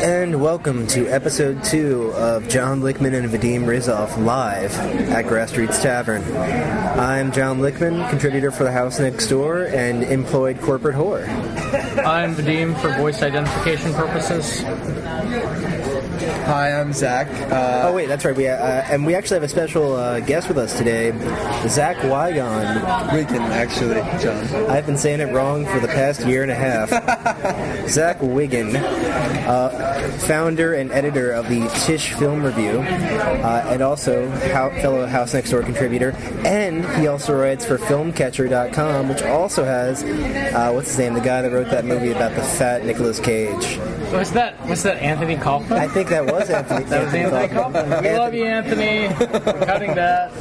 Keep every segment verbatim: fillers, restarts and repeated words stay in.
And welcome to episode two of John Lickman and Vadim Rizov live at Grassroots Tavern. I'm John Lickman, contributor for The House Next Door and employed corporate whore. I'm Vadim for voice identification purposes. Hi, I'm Zach. Uh, oh wait, that's right. We uh, and we actually have a special uh, guest with us today, Zach Wigan. Wigan, actually, John. I've been saying it wrong for the past year and a half. Zach Wigan, uh, founder and editor of the Tish Film Review, uh, and also how, fellow House Next Door contributor, and he also writes for film catcher dot com, which also has uh, what's his name, the guy that wrote that movie about the fat Nicolas Cage. Was that was that Anthony Kaufman? I think that was Anthony. that was Anthony Kaufman. We Anthony. love you, Anthony. We're cutting that.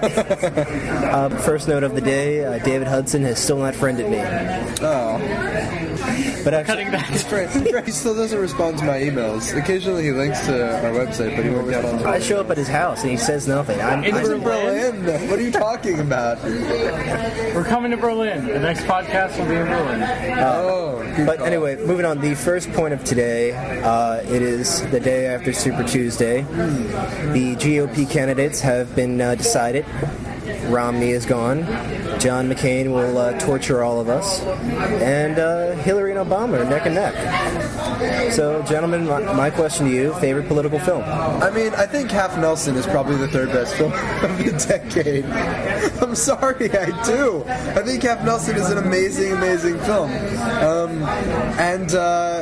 Uh, uh, first note of the day: uh, David Hudson has still not friended me. Oh. But actually, cutting that. He's great. He still doesn't respond to my emails. Occasionally he links to our website, but he won't respond to I it. show up at his house and he says nothing. I'm, In I'm He's in Berlin. What are you talking about? We're coming to Berlin. The next podcast will be in Berlin. Oh, good But call. anyway, moving on. The first point of today, uh, it is the day after Super Tuesday. The G O P candidates have been uh, decided. Romney is gone. John McCain will uh, torture all of us. And uh, Hillary and Obama are neck and neck. So, gentlemen, my, my question to you, favorite political film? I mean, I think Half Nelson is probably the third best film of the decade. I'm sorry, I do. I think Half Nelson is an amazing, amazing film. Um, and,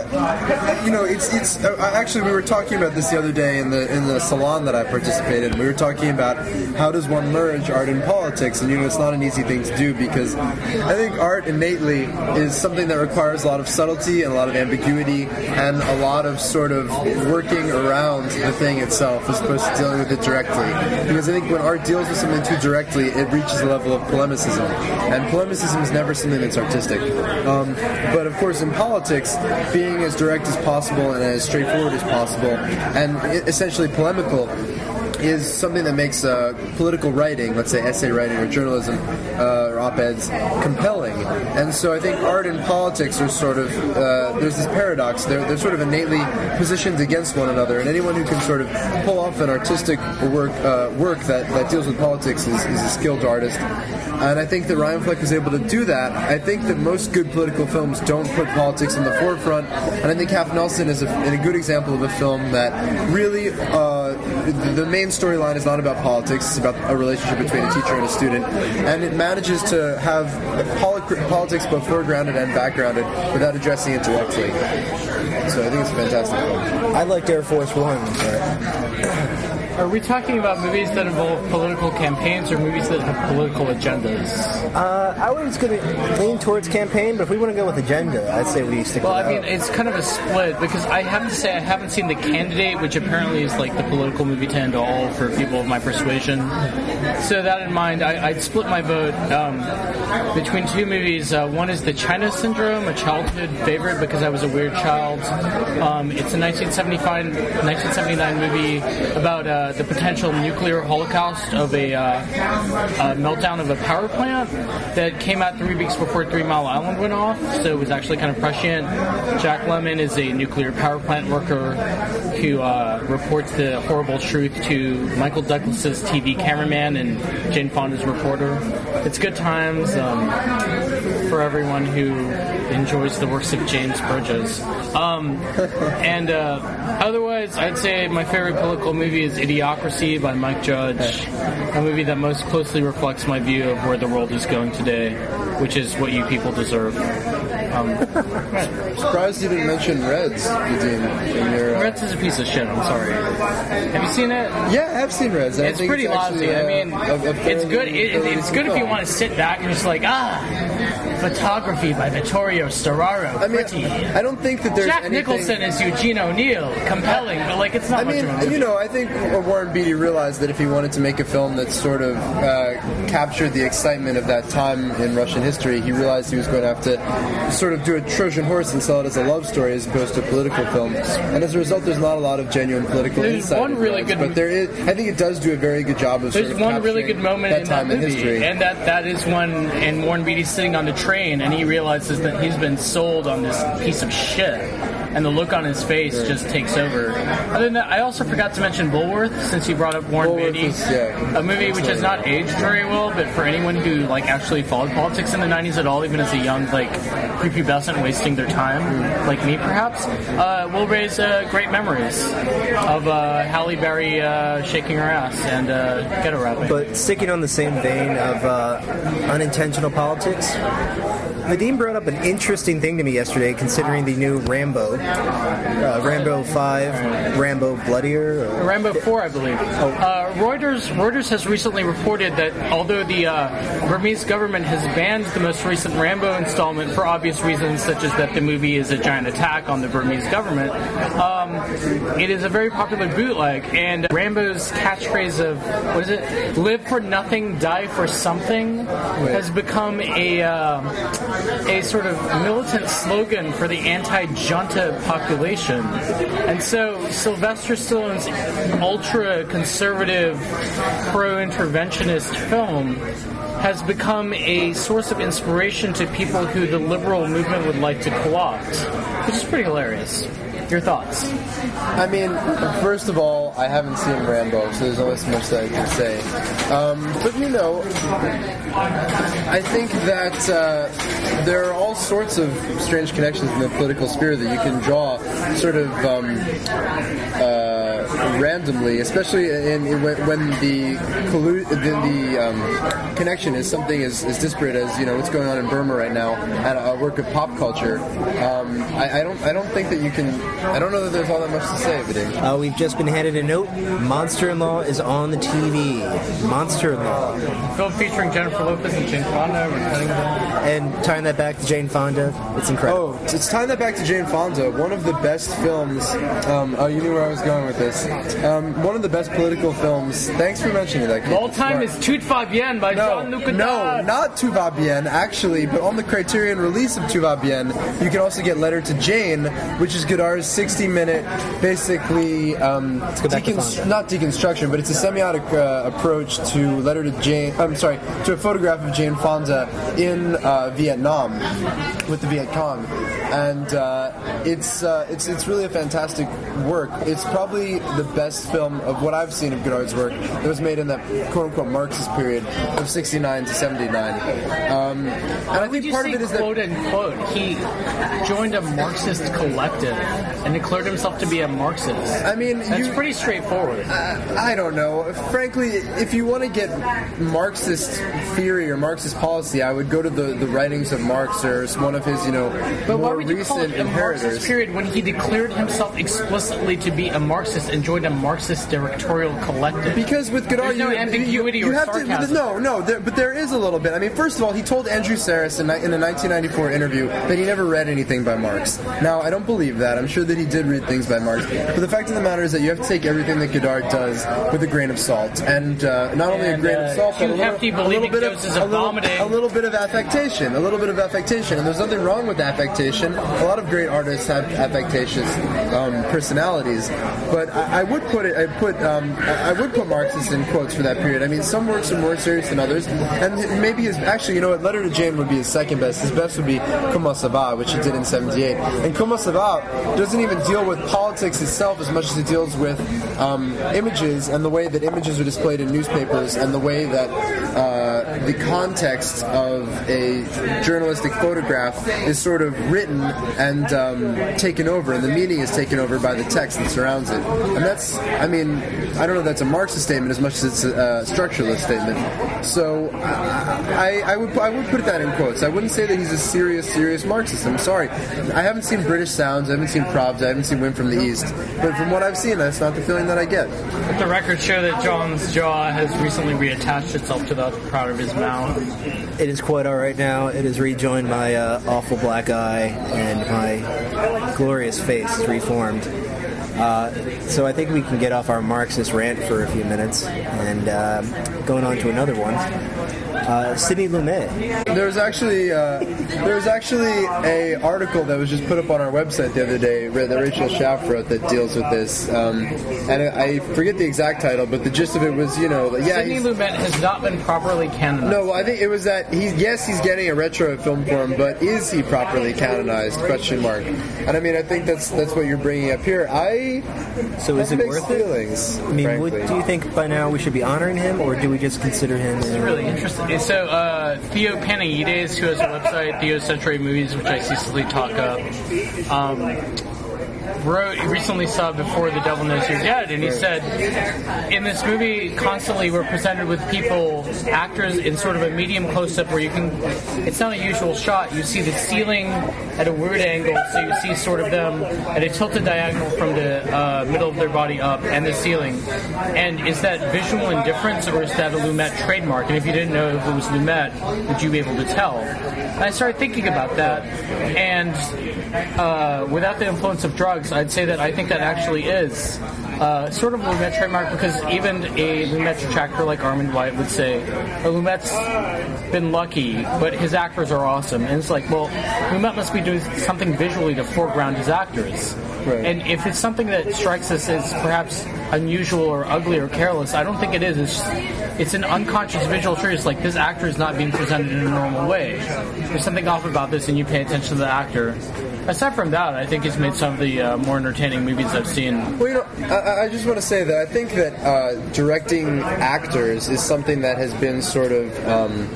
uh, you know, it's, it's, uh, actually we were talking about this the other day in the, in the salon that I participated in. We were talking about how does one merge art and politics, and, you know, it's not an easy thing to do because I think art innately is something that requires a lot of subtlety and a lot of ambiguity and a lot of sort of working around the thing itself as opposed to dealing with it directly. Because I think when art deals with something too directly, it reaches a level of polemicism. And polemicism is never something that's artistic. Um, but of course in politics, being as direct as possible and as straightforward as possible and essentially polemical is something that makes uh, political writing, let's say essay writing or journalism uh, or op-eds, compelling. And so I think art and politics are sort of, uh, there's this paradox, they're, they're sort of innately positioned against one another, and anyone who can sort of pull off an artistic work uh, work that, that deals with politics is, is a skilled artist. And I think that Ryan Fleck was able to do that. I think that most good political films don't put politics in the forefront, and I think Half Nelson is a, a good example of a film that really, uh, the main storyline is not about politics, it's about a relationship between a teacher and a student, and it manages to have poli- politics both foregrounded and backgrounded without addressing it directly. So I think it's a fantastic film. I liked Air Force One, but... Are we talking about movies that involve political campaigns or movies that have political agendas? Uh, I was going to lean towards campaign, but if we want to go with agenda, I'd say we stick Well, with I mean, that. it's kind of a split because I have to say I haven't seen The Candidate, which apparently is like the political movie to end all for people of my persuasion. So that in mind, I, I'd split my vote um, between two movies. Uh, one is The China Syndrome, a childhood favorite because I was a weird child. Um, it's a nineteen seventy-five, nineteen seventy-nine movie about uh, the potential nuclear holocaust of a, uh, a meltdown of a power plant that came out three weeks before Three Mile Island went off, so it was actually kind of prescient. Jack Lemmon is a nuclear power plant worker who uh, reports the horrible truth to Michael Douglas's T V cameraman and Jane Fonda's reporter. It's good times um, for everyone who enjoys the works of James Bridges. Um, and uh, otherwise, I'd say my favorite political movie is Idiocracy by Mike Judge, a movie that most closely reflects my view of where the world is going today, which is what you people deserve. Um, right. Surprised you didn't mention Reds, Vadim, in your... Uh... Reds is a piece of shit, I'm sorry. Have you seen it? Yeah, I've seen Reds. It's pretty it's lousy. actually, uh, I mean, a, a fairly, it's good. It, fairly it's good if you want to sit back and just like, ah, photography by Vittorio Storaro. I mean, pretty. I don't think that there's Jack anything... Nicholson is Eugene O'Neill. Compelling, but like it's not I much mean, of a movie. you know, I think Warren Beatty realized that if he wanted to make a film that sort of uh, captured the excitement of that time in Russian history, he realized he was going to have to sort of do a Trojan horse and sell it as a love story as opposed to a political film. And as a result, there's not a lot of genuine political There's insight. one in really Reds, good- but there is. I think it does do a very good job of. There's sort of one really good capturing moment that in that time in movie, history. and that, that is when and Warren Beatty's sitting on the train and he realizes that he's been sold on this piece of shit. and the look on his face just takes over. Other than that, I also forgot to mention Bulworth, since you brought up Warren Bulworth Beatty, is, yeah, a movie which has not aged very well, but for anyone who like actually followed politics in the nineties at all, even as a young like prepubescent wasting their time, like me perhaps, uh, will raise uh, great memories of uh, Halle Berry uh, shaking her ass and uh, ghetto rapping. But sticking on the same vein of uh, unintentional politics, Nadeem brought up an interesting thing to me yesterday, considering the new Rambo, uh, Rambo five, Rambo Bloodier, or Rambo four, I believe. Oh. Uh, Reuters Reuters has recently reported that although the uh, Burmese government has banned the most recent Rambo installment for obvious reasons, such as that the movie is a giant attack on the Burmese government, um, it is a very popular bootleg, and Rambo's catchphrase of, what is it, live for nothing, die for something, has become a uh, a sort of militant slogan for the anti-junta population. And so Sylvester Stallone's ultra-conservative, pro-interventionist film has become a source of inspiration to people who the liberal movement would like to co-opt, which is pretty hilarious. Your thoughts? I mean, first of all, I haven't seen Rambo, so there's only so much that I can say. Um, but, you know, I think that uh, there are all sorts of strange connections in the political sphere that you can draw sort of um, uh, randomly, especially in, in when, when the, collu- the, the um, connection is something as, as disparate as, you know, what's going on in Burma right now, and a work of pop culture. Um, I, I don't I don't think that you can... I don't know that there's all that much to say, Vadim. Uh, we've just been handed a note. Monster-in-Law is on the T V. Monster-in-Law. Film featuring Jennifer Lopez and Jane Fonda. We're cutting them. And tying that back to Jane Fonda, it's incredible. Oh, it's tying that back to Jane Fonda. One of the best films. Um, oh, you knew where I was going with this. Um, one of the best political films. Thanks for mentioning that. Kate. All time is Tout Va Bien by No, Jean-Luc Godard. no, not Tout Va Bien, actually, but on the Criterion release of Tout Va Bien, you can also get Letter to Jane, which is Godard's sixty-minute, basically, um, deconst- not deconstruction, but it's a semiotic uh, approach to Letter to Jane, I'm sorry, to a photograph of Jane Fonda in uh, Vietnam with the Viet Cong. And uh, it's, uh, it's it's really a fantastic work. It's probably the best film of what I've seen of Godard's work that was made in that quote-unquote Marxist period of sixty-nine to seventy-nine. Um, and I think part of it is that... quote unquote, he joined a Marxist collective and declared himself to be a Marxist. I mean, That's you, pretty straightforward. Uh, I don't know. Frankly, if you want to get Marxist theory or Marxist policy, I would go to the, the writings of Marx or one of his, you know, but more why would you call recent it a Marxist inheritors. period when he declared himself explicitly to be a Marxist and joined a Marxist directorial collective? Because with Godard, There's no you, ambiguity you, you or have sarcasm. to. No, no, there, but there is a little bit. I mean, first of all, he told Andrew Saris in, in a nineteen ninety-four interview that he never read anything by Marx. Now, I don't believe that. I'm sure that he did read things by Marx. But the fact of the matter is that you have to take everything that Godard does with a grain of salt, and uh, not only And, a grain uh, of salt, but a two little, hefty a little believing bit of doses a of little, vomiting. a little bit of affectation, a little bit of affectation, and there's nothing wrong with affectation. A lot of great artists have affectatious um, personalities, but I, I would put it. I put. Um, I would put Marxists in quotes for that period. I mean, some works are more serious than others, and maybe his actually, you know what, Letter to Jane would be his second best. His best would be Comment ça va, which he did in seventy-eight. And Comment ça va doesn't even deal with politics itself as much as it deals with um, images and the way that images are displayed in newspapers and the way that uh, the context of a journalistic photograph is sort of written and um, taken over, and the meaning is taken over by the text that surrounds it. And that's, I mean, I don't know if that's a Marxist statement as much as it's a, a structuralist statement. So I, I would I would put that in quotes. I wouldn't say that he's a serious, serious Marxist. I'm sorry. I haven't seen British Sounds, I haven't seen Probs, I haven't seen Wind from the East. But from what I've seen, that's not the feeling that I get. But the records show that John's jaw has recently reattached itself to the part of his mouth. It is quite all right now. It has rejoined my uh, awful black eye, and my glorious face is reformed. Uh, so so I think we can get off our Marxist rant for a few minutes and uh, going on to another one. Uh, Sidney Lumet. There's actually uh, there's actually a article that was just put up on our website the other day that Rachel Schaff wrote that deals with this, um, and I forget the exact title, but the gist of it was, you know, yeah, Sidney Lumet has not been properly canonized. No, I think it was that he's yes, he's getting a retro film for him, but is he properly canonized? Question mark. And I mean, I think that's that's what you're bringing up here. I so is it worth feelings, it? I mean, would, do you think by now we should be honoring him, or do we just consider him? It's really interesting. So uh, Theo Panaides, who has a website, Theo Century Movies, which I ceaselessly talk up, um, wrote recently saw Before the Devil Knows You're Dead, and he said, in this movie, constantly we're presented with people, actors, in sort of a medium close-up where you can, it's not a usual shot, you see the ceiling at a weird angle, so you see sort of them at a tilted diagonal from the uh, middle of their body up and the ceiling. And is that visual indifference, or is that a Lumet trademark? And if you didn't know if it was Lumet, would you be able to tell? And I started thinking about that, and uh, without the influence of drugs, I'd say that I think that actually is uh, sort of a Lumet trademark, because even a Lumet detractor like Armand White would say, oh, Lumet's been lucky, but his actors are awesome. And it's like, well, Lumet must be doing something visually to foreground his actors. Right. And if it's something that strikes us as perhaps unusual or ugly or careless, I don't think it is. It's, just, it's an unconscious visual choice. Like, this actor is not being presented in a normal way. There's something off about this, and you pay attention to the actor. Aside from that, I think he's made some of the uh, more entertaining movies I've seen. Well, you know, I, I just want to say that I think that uh, directing actors is something that has been sort of um,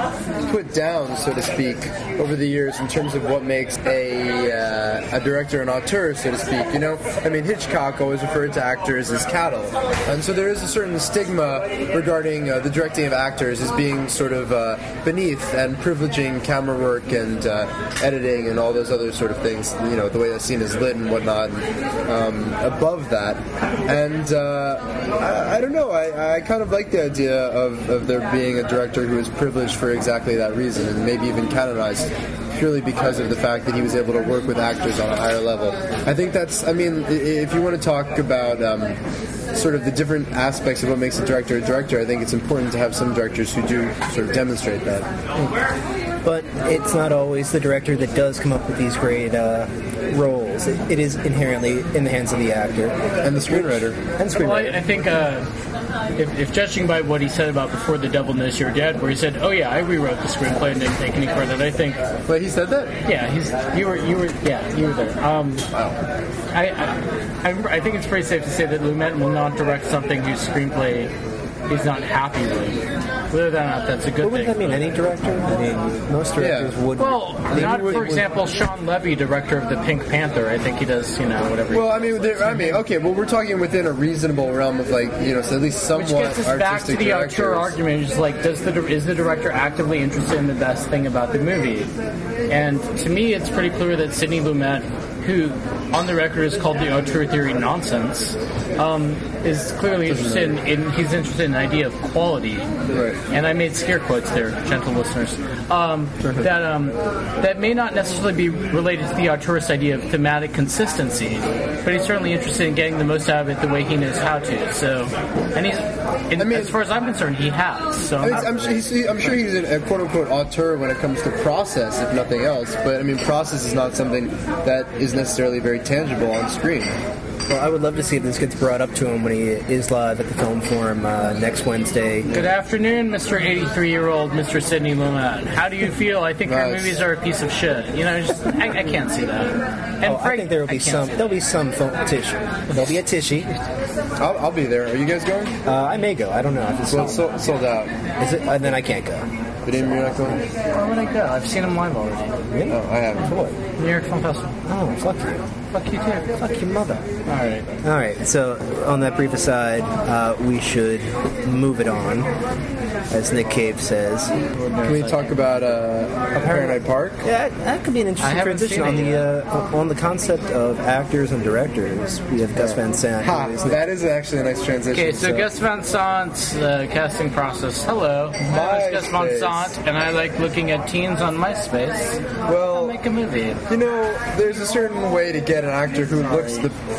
put down, so to speak, over the years in terms of what makes a uh, a director an auteur, so to speak. You know, I mean, Hitchcock always referred to actors as cattle, and so there is a certain stigma regarding uh, the directing of actors as being sort of uh, beneath and privileging camera work and uh, editing and all those other sort of things, you know, the way the scene is lit and whatnot, and, um, above that. And uh, I, I don't know, I, I kind of like the idea of, of there being a director who is privileged for exactly that reason, and maybe even canonized purely because of the fact that he was able to work with actors on a higher level. I think that's, I mean, if you want to talk about um, sort of the different aspects of what makes a director a director, I think it's important to have some directors who do sort of demonstrate that. But it's not always the director that does come up with these great uh, roles. It, it is inherently in the hands of the actor. And the screenwriter. And the screenwriter. Well, I, I think... Uh, If, if judging by what he said about Before the Devil Knows You're Dead, where he said, "Oh yeah, I rewrote the screenplay and didn't take any credit," I think. Wait, he said that? Yeah, he's you were you were yeah you were there. Um, wow. I, I I think it's pretty safe to say that Lumet will not direct something whose screenplay he's not happy with. Whether or not that's a good what would thing. That mean any director? I mean, most directors yeah. would. Well, not would, for example, Sean Levy, director of the Pink Panther. I think he does, you know, whatever. Well, I mean, there, I mean, okay. Well, we're talking within a reasonable realm of like, you know, so at least somewhat artistic. Which gets us back to the auteur argument. It's like, does the is the director actively interested in the best thing about the movie? And to me, it's pretty clear that Sidney Lumet, who on the record is called the auteur theory nonsense, um, is clearly interested in, in he's interested in the idea of quality. Right. And I made scare quotes there, gentle listeners. Um, that um, that may not necessarily be related to the auteurist idea of thematic consistency, but he's certainly interested in getting the most out of it the way he knows how to. So, and he's, in, I mean, as far as I'm concerned, he has. So I mean, I'm, sure he's, I'm sure he's a quote unquote auteur when it comes to process, if nothing else. But I mean, process is not something that is necessarily very tangible on screen. Well, I would love to see if this gets brought up to him when he is live at the Film Forum uh, next Wednesday. Good afternoon, Mister eighty-three-year-old Mister Sidney Lumet. How do you feel? I think nice. Your movies are a piece of shit. You know, just, I, I can't see that. And oh, Frank, I think there will be some. There'll be some tissue. There'll be a tissue. I'll, I'll be there. Are you guys going? Uh, I may go. I don't know. If it's well, sold, sold out. Is it? Uh, then I can't go. But you're not going? Why would I go? I've seen him live already. Really? Oh, I haven't. For what? New York Film Festival. Oh, fuck you. Fuck you too. Fuck your mother. All right. All right. So, on that brief aside, uh, we should move it on, as Nick Cave says. Can we talk about uh, Fahrenheit Park? Yeah, that could be an interesting transition on the uh, on the concept of actors and directors. We have Gus Van Sant. Ha, that is actually a nice transition. Okay, so, so. Gus Van Sant's uh, casting process. Hello, my name is Gus Van Sant, and I like looking at teens on MySpace. Well, I'll make a movie. You know, there's a certain way to get an actor who looks the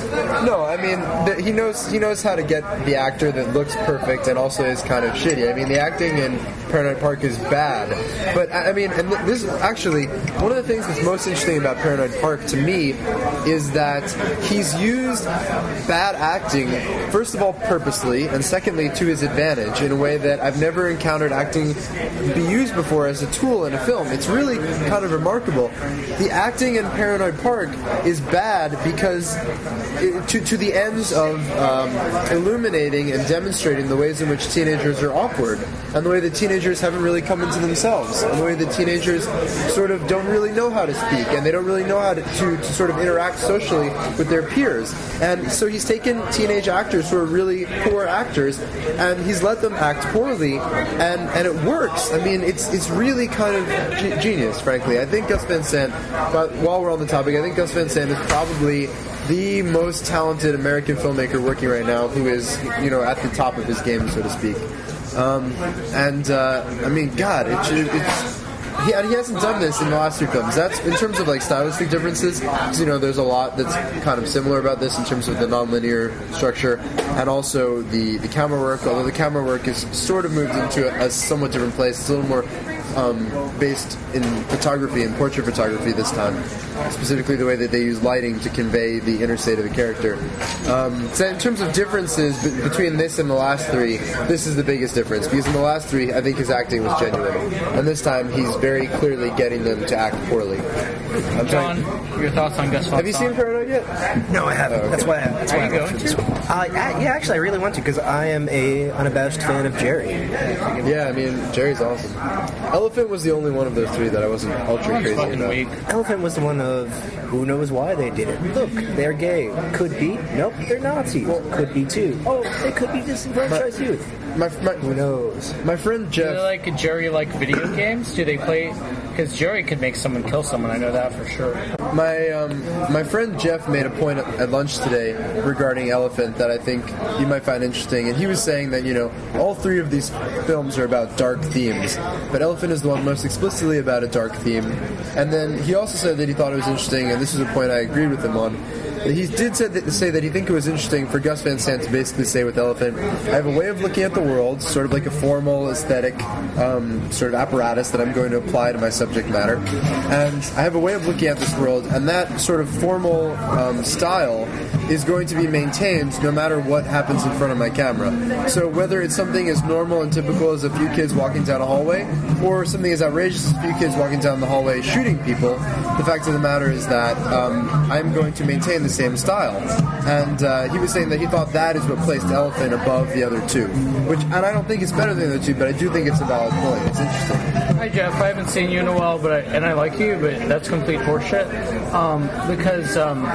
No, I mean th- he knows he knows how to get the actor that looks perfect and also is kind of shitty. I mean the acting in Paranoid Park is bad, but I I mean, and th- this actually one of the things that's most interesting about Paranoid Park to me is that he's used bad acting first of all purposely and secondly to his advantage in a way that I've never encountered acting be used before as a tool in a film. It's really kind of remarkable. The acting in Paranoid Park is bad because it, to, to the ends of um, illuminating and demonstrating the ways in which teenagers are awkward and the way that teenagers haven't really come into themselves and the way that teenagers sort of don't really know how to speak and they don't really know how to, to, to sort of interact socially with their peers. And so he's taken teenage actors who are really poor actors and he's let them act poorly and, and it works. I mean, it's it's really kind of ge- genius, frankly. I think Gus Van Sant, but while we're on the topic, I think Gus Van Sant is probably the most talented American filmmaker working right now who is, you know, at the top of his game, so to speak. Um, and, uh, I mean, God, it, it's... He, and he hasn't done this in the last two films. That's in terms of like stylistic differences. Because, you know, there's a lot that's kind of similar about this in terms of the non-linear structure and also the, the camera work. Although the camera work is sort of moved into a, a somewhat different place. It's a little more um, based in photography and portrait photography this time. Specifically, the way that they use lighting to convey the inner state of the character. Um, so in terms of differences b- between this and the last three, this is the biggest difference. Because in the last three, I think his acting was genuine, and this time he's very clearly getting them to act poorly. I'm John, trying... your thoughts on Gus Van Sant? Have you seen Paranoid yet? No, I haven't. Oh, okay. That's why I, that's why I going went for this one. Uh, yeah, yeah, actually, I really want to because I am a unabashed fan of Jerry. Yeah, I mean, Jerry's awesome. Elephant was the only one of those three that I wasn't ultra crazy Fucking about. weak. Elephant was the one of who knows why they did it. Look, they're gay. Could be. Nope, they're Nazis. Could be too. Oh, they could be disenfranchised youth. My, my, Who knows? my friend Do they Jeff... like Jerry like video games? Do they play? Because Jerry could make someone kill someone. I know that for sure. My um, my friend Jeff made a point at, at lunch today regarding Elephant that I think you might find interesting, and he was saying that, you know, all three of these films are about dark themes, but Elephant is the one most explicitly about a dark theme. And then he also said that he thought it was interesting, and this is a point I agreed with him on. He did say that, say that he think it was interesting for Gus Van Sant to basically say with Elephant, I have a way of looking at the world, sort of like a formal aesthetic um, sort of apparatus that I'm going to apply to my subject matter. And I have a way of looking at this world, and that sort of formal um, style is going to be maintained no matter what happens in front of my camera. So whether it's something as normal and typical as a few kids walking down a hallway, or something as outrageous as a few kids walking down the hallway shooting people, the fact of the matter is that um, I'm going to maintain the same style. And uh, he was saying that he thought that is what placed Elephant above the other two. Which, and I don't think it's better than the other two, but I do think it's a valid point. It's interesting. Hi Jeff, I haven't seen you in a while, but I, and I like you, but that's complete horseshit. Um, because um,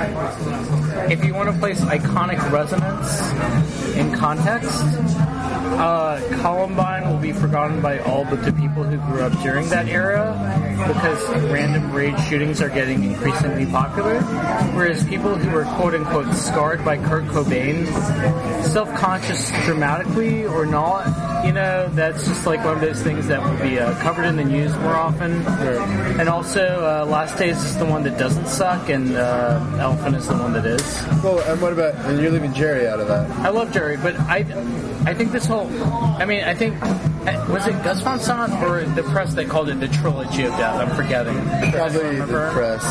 if you want to place iconic resonance in context, uh, Columbine will be forgotten by all but the people who grew up during that era, because random raid shootings are getting increasingly popular, whereas people who were quote-unquote scarred by Kurt Cobain, self-conscious dramatically or not, you know, that's just like one of those things that will be uh, covered in the news more often. Sure. And also, uh, Last Days is the one that doesn't suck, and uh, Elephant is the one that is. Well, and what about, and you're leaving Jerry out of that. I love Jerry, but I, I think this whole, I mean, I think, was it Gus Van Sant or the press that called it the trilogy of death? I'm forgetting. Probably the press.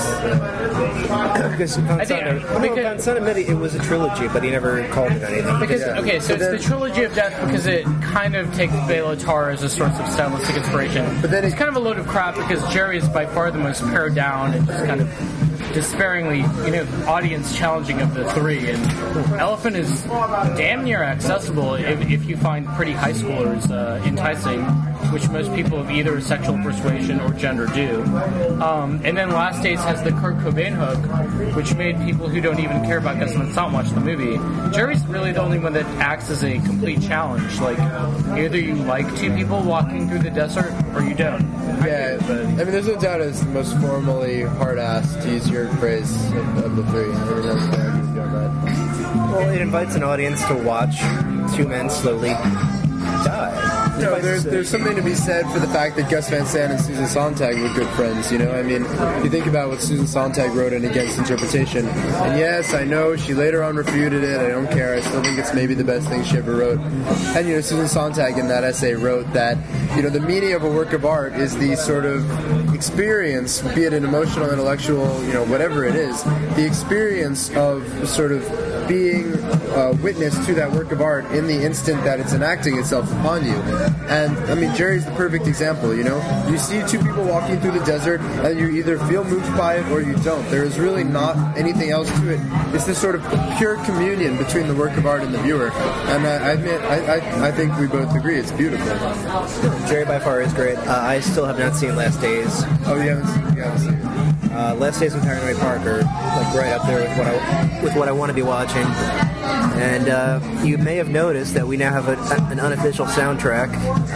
Because Van I think- Sant, I mean, because- Van Sant admitted it was a trilogy, but he never called it anything. Because Yeah. okay, so But it's then- the trilogy of death because it kind of takes Bela Tarr as a source of stylistic inspiration. But then it's it- kind of a load of crap because Jerry is by far the most pared down and just kind of despairingly, you know, audience challenging of the three. And Elephant is damn near accessible if, if you find pretty high schoolers uh, enticing, which most people of either sexual persuasion or gender do. Um, and then Last Days has the Kurt Cobain hook, which made people who don't even care about Gus Van Sant watch the movie. Jerry's really the only one that acts as a complete challenge. Like, either you like two people walking through the desert or you don't. Yeah, I do, I mean, there's no doubt it's the most formally hard-ass, to use your phrase, of, of the three. I don't know if I agree with you on that. Well, it invites an audience to watch two men slowly die. You know, there's, there's something to be said for the fact that Gus Van Sant and Susan Sontag were good friends, you know? I mean, you think about what Susan Sontag wrote in Against Interpretation, and yes, I know she later on refuted it, I don't care, I still think it's maybe the best thing she ever wrote. And, you know, Susan Sontag in that essay wrote that, you know, the meaning of a work of art is the sort of experience, be it an emotional, intellectual, you know, whatever it is, the experience of sort of being uh, witness to that work of art in the instant that it's enacting itself upon you. And, I mean, Jerry's the perfect example, you know? You see two people walking through the desert, and you either feel moved by it or you don't. There is really not anything else to it. It's this sort of pure communion between the work of art and the viewer. And I, I admit, I, I, I think we both agree it's beautiful. Jerry by far is great. Uh, I still have not seen Last Days. Oh, you haven't seen, you haven't seen it? Uh, Last Days in Paranoid Park are like right up there with what I with what I want to be watching. And uh, you may have noticed that we now have a, an unofficial soundtrack.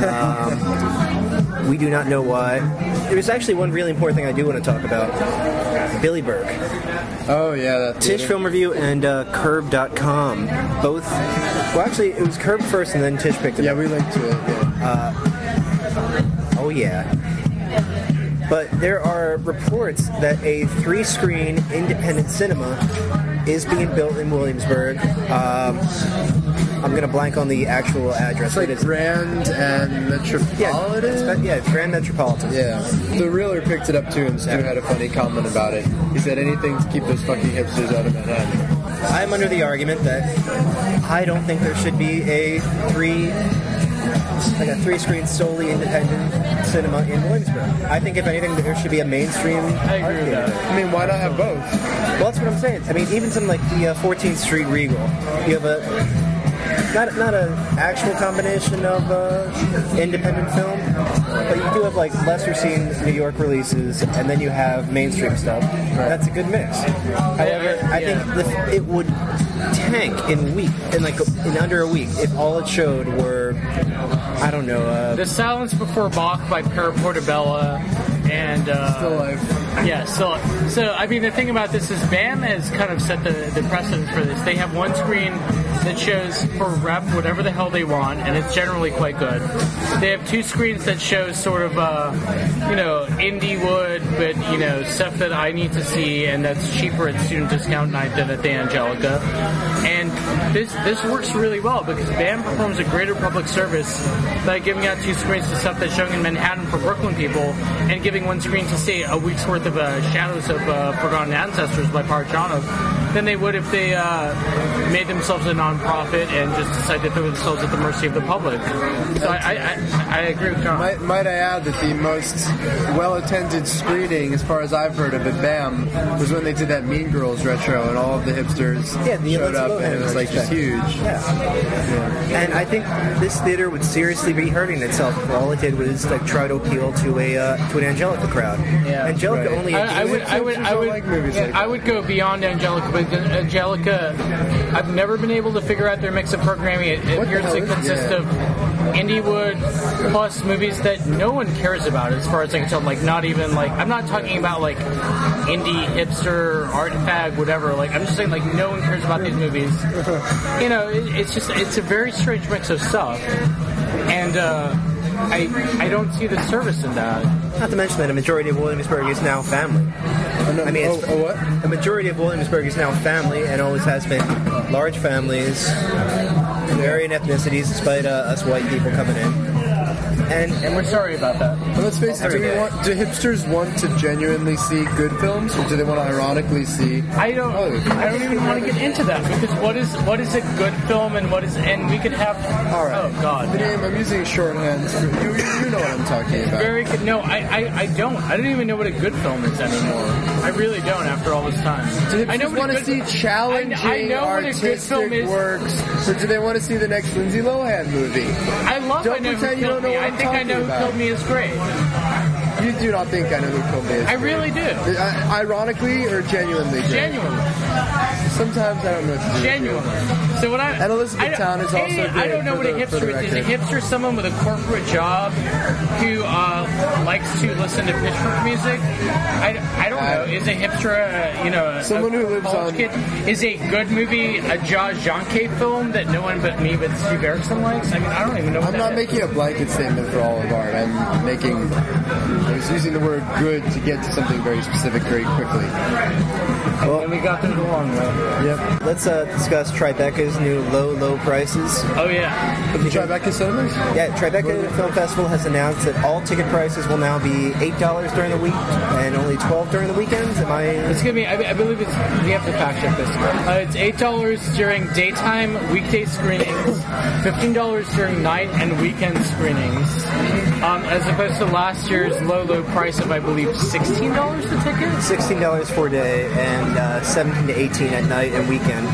Um, we do not know why. There's actually one really important thing I do want to talk about. Billy Burke. Oh, yeah. That Tish Film Review and uh, Curb dot com. Both. Well, actually, it was Curb first and then Tish picked it Yeah, up. we linked to it. Yeah. Uh, oh, yeah. But there are reports that a three-screen independent cinema is being built in Williamsburg. Um, I'm going to blank on the actual address. It's like Grand and Metropolitan? Yeah, it's, yeah, Grand Metropolitan. Yeah. The Reeler picked it up too, and Stu had a funny comment about it. He said anything to keep those fucking hipsters out of Manhattan. I'm under the argument that I don't think there should be a three... like a three-screen solely independent cinema in Williamsburg. I think if anything, there should be a mainstream. I agree with that. I mean, why not have both? Well, that's what I'm saying. I mean, even something like the uh, fourteenth Street Regal, you have a not not an actual combination of uh, independent film, but you do have like lesser seen New York releases, and then you have mainstream stuff. That's a good mix. However, I Yeah. think the, it would tank in a week, in like in under a week, if all it showed were, I don't know. Uh, The Silence Before Bach by Per Portobello, and uh, Still Life. Yeah, so so I mean the thing about this is BAM has kind of set the, the precedent for this. They have one screen that shows for rep whatever the hell they want, and it's generally quite good. They have two screens that show sort of uh, you know indie wood, but you know stuff that I need to see, and that's cheaper at student discount night than at the Angelica. And this this works really well because BAM performs a greater public service by giving out two screens to stuff that's showing in Manhattan for Brooklyn people, and giving one screen to say a week's worth of uh, Shadows of uh, Forgotten Ancestors by Parchanov than they would if they uh, made themselves a non-profit and just decided to throw themselves at the mercy of the public. So I, I, I, I agree with John. Might, might I add that the most well-attended screening, as far as I've heard of it, BAM, was when they did that Mean Girls retro, and all of the hipsters Yeah, the showed Lindsay up, Lohan and it was like just retrospective. huge. Yeah. And I think this theater would seriously be hurting itself if all it did was like try to appeal to a uh, to an Angelica crowd. Yeah. Angelica Right. only. I, I would, I would, I don't would, like movies yeah, like I that. would go beyond Angelica, but Angelica, I've never been able to figure out their mix of programming. It, it What the appears hell to is it? consist Yeah. of Indiewood plus movies that no one cares about, as far as I can tell. Like, not even like I'm not talking about like indie hipster art fag whatever. Like, I'm just saying like no one cares about these movies. You know, it, it's just it's a very strange mix of stuff, and uh, I I don't see the service in that. Not to mention that a majority of Williamsburg is now family. I mean, oh, it's, oh, what? a majority of Williamsburg is now family, and always has been large families, varying ethnicities, despite uh, us white people coming in. And And we're sorry about that. But let's face it, do, we Okay. want, do hipsters want to genuinely see good films, or do they want to ironically see... I don't. Oh, I don't even want to get into that because what is what is a good film and what is and we could have. All right. Oh God. The name, I'm using shorthand. For, you, you know what I'm talking about. Very good. No, I, I, I don't. I don't even know what a good film is anymore. I really don't. After all this time, Do I know hipsters what want a to good- see challenging I, I know what a good artistic film is. works, or do they want to see the next Lindsay Lohan movie? I love. Don't I know who pretend you killed don't know me. what I I'm think I talking know who about. killed me is great. You do not think I know who killed me is I great. really do. Uh, ironically or genuinely? great? Genuinely. Sometimes I don't know what to do. with you. Genuinely. So what I And Elizabeth I don't- Town is also hey, great I don't know for what a the- for the hipster is. Is a record. hipster someone with a corporate job who uh, likes to listen to Pitchfork music? I, I don't know. Is a hipster uh, you know a, Someone a who lives college on- kid? Is a good movie a Josh Jonke film that no one but me but Steve Erickson likes? I mean, I don't even know. What I'm that not is. making a blanket statement for all of art. I'm making. I was using the word "good" to get to something very specific very quickly. And we got through the long way. Yep. Let's uh, discuss Tribeca's new low, low prices. Oh yeah. Did you try back to cinemas? Yeah, Tribeca Film Festival has announced that all ticket prices will now be eight dollars during the week and only twelve dollars during the weekends. Am I? It's gonna be. I, I believe it's. We have to fact check this. Uh, it's eight dollars during daytime weekday screenings, fifteen dollars during night and weekend screenings, um, as opposed to last year's low, low price of I believe sixteen dollars a ticket. sixteen dollars for a day and uh, seventeen to eighteen at night and weekend.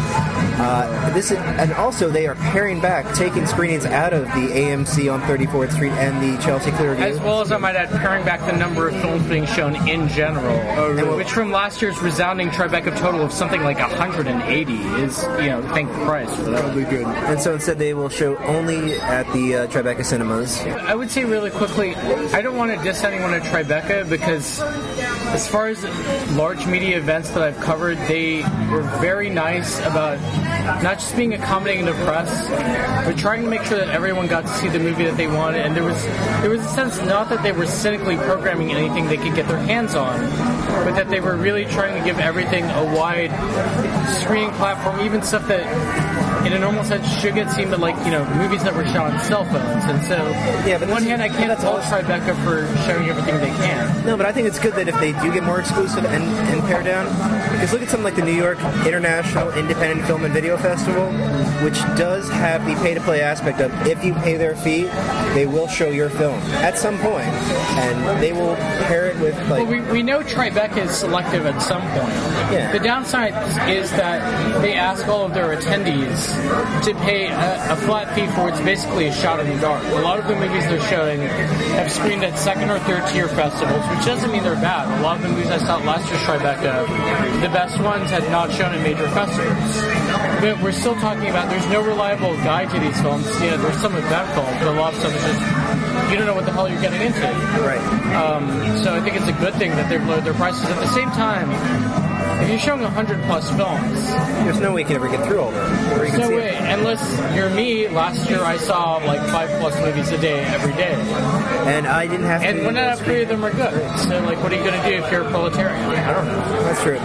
Uh, this is, and also they are paring back, taking screenings out of the A M C on thirty-fourth Street and the Chelsea Clearview. As well as I might add, paring back the number of films being shown in general, really? which from last year's resounding Tribeca total of something like one hundred eighty is, you know, thank Christ for that. Probably good. And so instead they will show only at the uh, Tribeca cinemas. I would say really quickly, I don't want to diss anyone at Tribeca because as far as large media events that I've covered, they were very nice about not just being accommodating to press, but trying to make sure that everyone got to see the movie that they wanted. And there was there was a sense not that they were cynically programming anything they could get their hands on, but that they were really trying to give everything a wide screening platform, even stuff that in a normal sense should get seen, but like, you know, movies that were shot on cell phones. And so, Yeah, but on one this- hand, I can't fault Tribeca for showing everything they can. No, but I think it's good that if they do get more exclusive and, and pare down, because look at something like the New York International Independent Film and Video Festival, which does have the pay-to-play aspect of if you pay their fee, they will show your film at some point, and they will pair it with like. Well, we, we know Tribeca is selective at some point. Yeah. The downside is that they ask all of their attendees to pay a, a flat fee for what's basically a shot in the dark. A lot of the movies they're showing have screened at second or third tier festivals, which doesn't mean they're bad. A lot of the movies I saw at last year's Tribeca, the best ones had not shown at major festivals. But we're still talking about there's no reliable guide to these films. You know, there's some event films, but a lot of stuff is just you don't know what the hell you're getting into. Right. Um, so I think it's a good thing that they've lowered their prices. At the same time, if you're showing one hundred plus films, There's no way you can ever get through all that. Or you can no see way. it. Unless you're me, last year I saw like five plus movies a day every day. And I didn't have to. And one out of three of them are good. So like, what are you going to do if you're a proletarian? I don't know. That's true.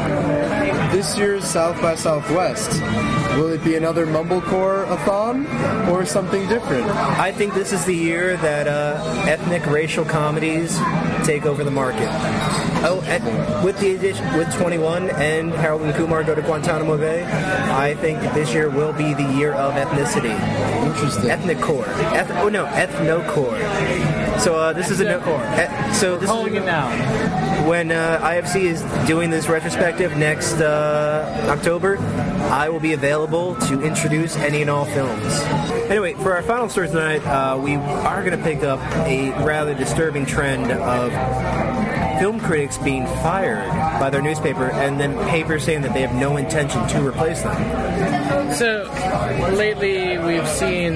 This year's South by Southwest, will it be another Mumblecore-a-thon or something different? I think this is the year that uh, ethnic racial comedies take over the market. Oh, and with the addition, with twenty-one and Harold and Kumar go to Guantanamo Bay, I think this year will be the year of ethnicity. Interesting. Ethnic core. Eth- oh no, ethnocore. So uh, this is a no. Ethnocore. E- so this Calling is it now. when uh, I F C is doing this retrospective next uh, October. I will be available to introduce any and all films. Anyway, for our final story tonight, uh, we are going to pick up a rather disturbing trend of film critics being fired by their newspaper and then papers saying that they have no intention to replace them. So lately we've seen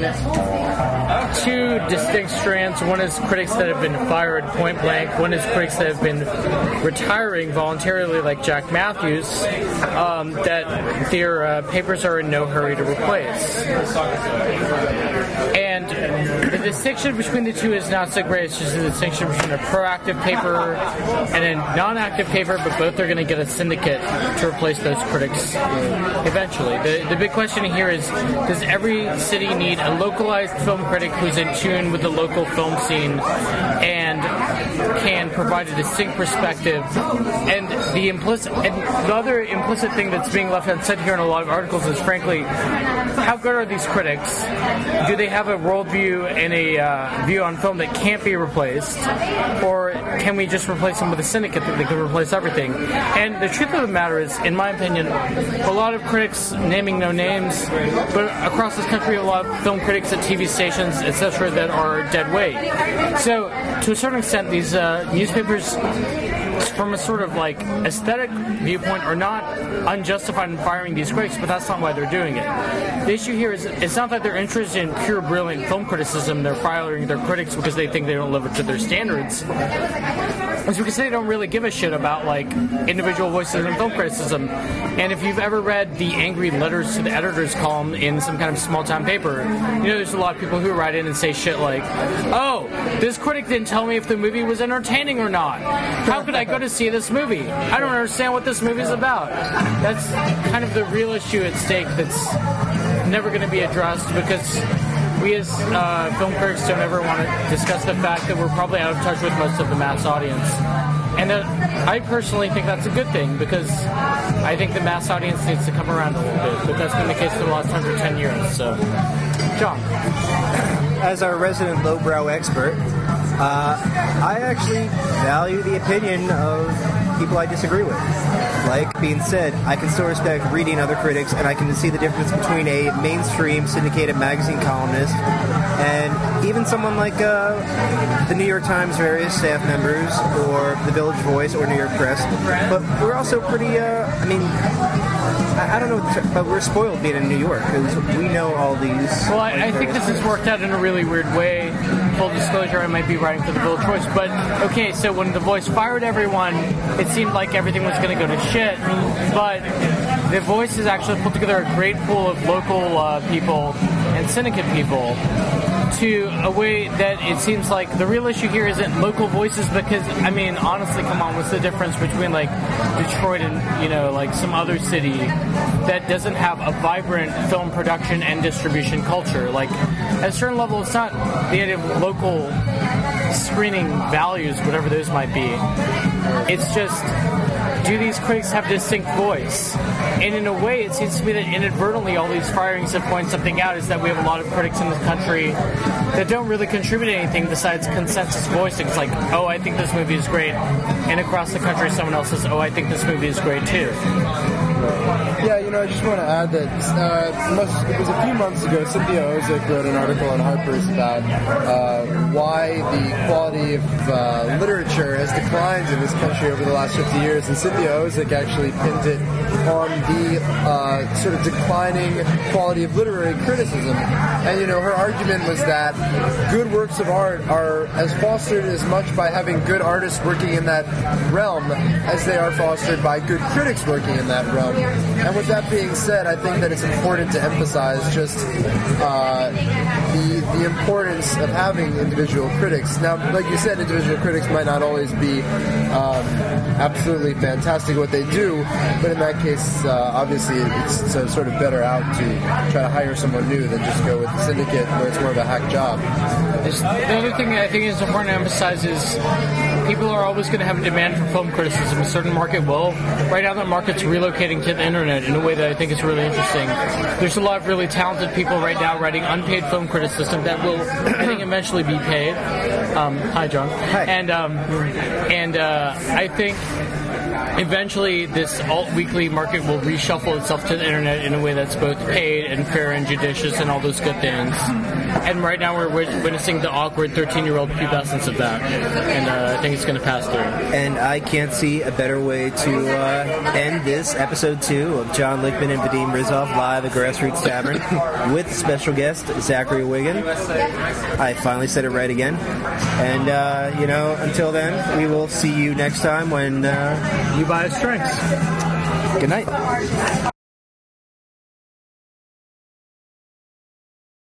two distinct strands. One is critics that have been fired point blank. One is critics that have been retiring voluntarily, like Jack Matthews, um, that their uh, papers are in no hurry to replace. And the distinction between the two is not so great. It's just a distinction between a proactive paper and a non-active paper, but both are going to get a syndicate to replace those critics eventually. The, the big question here is, does every city need a localized film critic who's in tune with the local film scene and can provide a distinct perspective? And the implicit, and the other implicit thing that's being left unsaid here in a lot of articles is, frankly, how good are these critics? Do they have a worldview and a uh, view on film that can't be replaced, or can we just replace them with a syndicate that they can replace everything? And the truth of the matter is, in my opinion, a lot of critics, naming no names, but across this country, a lot of film critics at T V stations, et cetera, that are dead weight. So, to a certain extent, these uh, newspapers from a sort of like aesthetic viewpoint, are not unjustified in firing these critics, but that's not why they're doing it. The issue here is it's not that they're interested in pure brilliant film criticism. They're firing their critics because they think they don't live up to their standards. It's because they don't really give a shit about like individual voices in film criticism. And if you've ever read the angry letters to the editors column in some kind of small town paper, you know there's a lot of people who write in and say shit like, "Oh, this critic didn't tell me if the movie was entertaining or not. How could I go to see this movie? I don't understand what this movie's about." That's kind of the real issue at stake that's never going to be addressed, because we as uh, film critics don't ever want to discuss the fact that we're probably out of touch with most of the mass audience. And that I personally think that's a good thing, because I think the mass audience needs to come around a little bit, but that's been the case for the last one hundred ten years. So, John. As our resident lowbrow expert, uh, I actually value the opinion of people I disagree with. Like being said, I can still respect reading other critics, and I can see the difference between a mainstream syndicated magazine columnist and even someone like uh, the New York Times various staff members, or the Village Voice, or New York Press. But we're also pretty, uh, I mean, I, I don't know, but we're spoiled being in New York, because we know all these. Well, I, I think this has worked out in a really weird way. Full disclosure, I might be writing for the Village Voice, but okay, so when The Voice fired everyone, it seemed like everything was going to go to shit, but The Voice has actually put together a great pool of local uh, people and syndicate people to a way that it seems like the real issue here isn't local voices, because, I mean, honestly, come on, what's the difference between, like, Detroit and, you know, like, some other city that doesn't have a vibrant film production and distribution culture? Like, at a certain level, it's not the idea of local screening values, whatever those might be. It's just, do these critics have a distinct voice? And in a way, it seems to me that inadvertently all these firings have pointed something out, is that we have a lot of critics in this country that don't really contribute anything besides consensus voicing. It's like, oh, I think this movie is great. And across the country, someone else says, oh, I think this movie is great too. Yeah, you know, I just want to add that uh, must, it was a few months ago, Cynthia Ozick wrote an article in Harper's about uh, why the quality of uh, literature has declined in this country over the last fifty years, and Cynthia Ozick actually pinned it on the uh, sort of declining quality of literary criticism. And, you know, her argument was that good works of art are as fostered as much by having good artists working in that realm as they are fostered by good critics working in that realm. And with that being said, I think that it's important to emphasize just uh, the the importance of having individual critics. Now, like you said, individual critics might not always be um, absolutely fantastic at what they do, but in that case, uh, obviously, it's so sort of better out to try to hire someone new than just go with the syndicate where it's more of a hack job. The other thing I think is important to emphasize is people are always going to have a demand for film criticism. A certain market will. Right now, that market's relocating to the internet in a way that I think is really interesting. There's a lot of really talented people right now writing unpaid film criticism that will, I think, eventually be paid. Um, hi, John. Hi. And um, and uh, I think eventually this alt-weekly market will reshuffle itself to the internet in a way that's both paid and fair and judicious and all those good things. And right now we're witnessing the awkward thirteen-year-old pubescence of that. And uh, I think it's going to pass through. And I can't see a better way to uh, end this episode two of John Lichtman and Vadim Rizov live at Grassroots Tavern with special guest Zachary Wiggin. I finally said it right again. And, uh, you know, until then, we will see you next time when uh, you buy strengths. Good night.